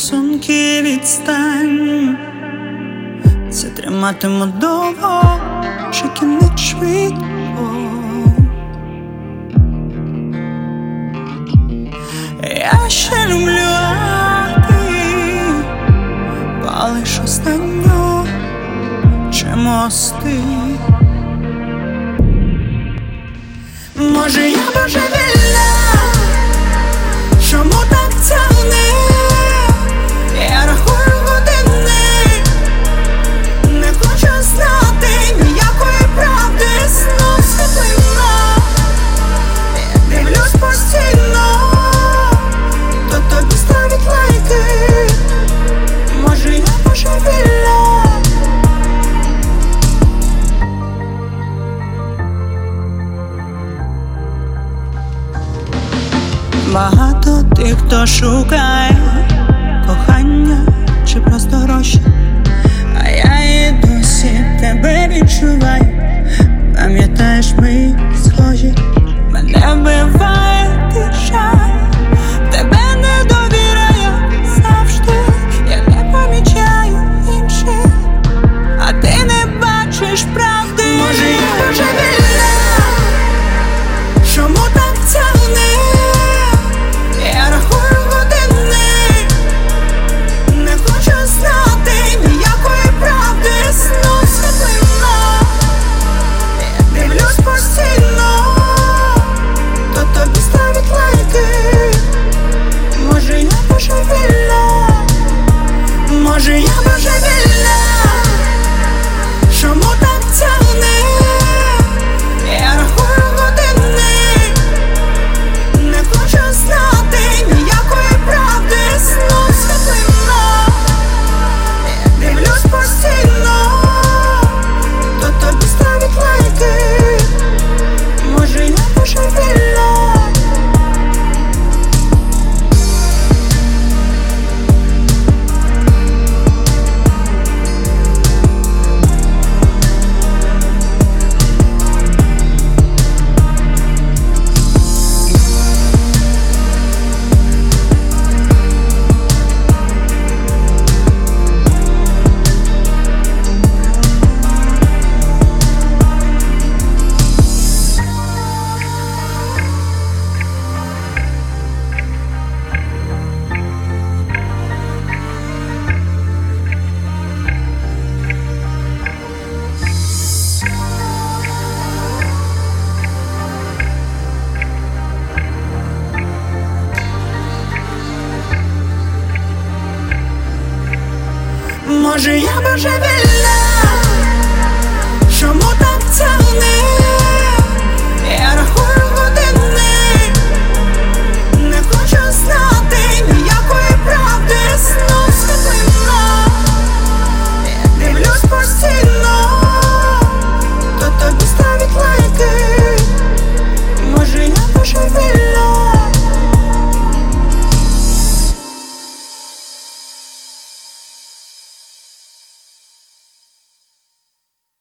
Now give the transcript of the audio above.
стосунки відстань. Це триматиму довго, чи кінець швидко. Я ще люблю, а ти палиш останню чи мости. Може, я божевільна, чому так тягне? Я рахую години, не хочу знати ніякої правди. Знов світлина, я дивлюсь постійно, то тобі ставить лайки. Може, я божевільна. Багато тих, хто шукає кохання чи просто гроші, а я і досі тебе відчуваю. Пам'ятаєш, ми схожі, мене вбиває ти жаль. Тебе не довіряю завжди, я не помічаю інших, а ти не бачиш правди. Може, я божевільна, чому так тягне? Я рахую години, не хочу знати ніякої правди. Знов світлина, я дивлюсь постійно, то тобі ставить лайки. Може, я божевільна, може, я божевільна, чому так тягне? Я рахую години, не хочу знати ніякої правди. Знов світлина, я дивлюсь постійно, то тобі ставить лайки. Може, я божевільна. Може, я божевільна.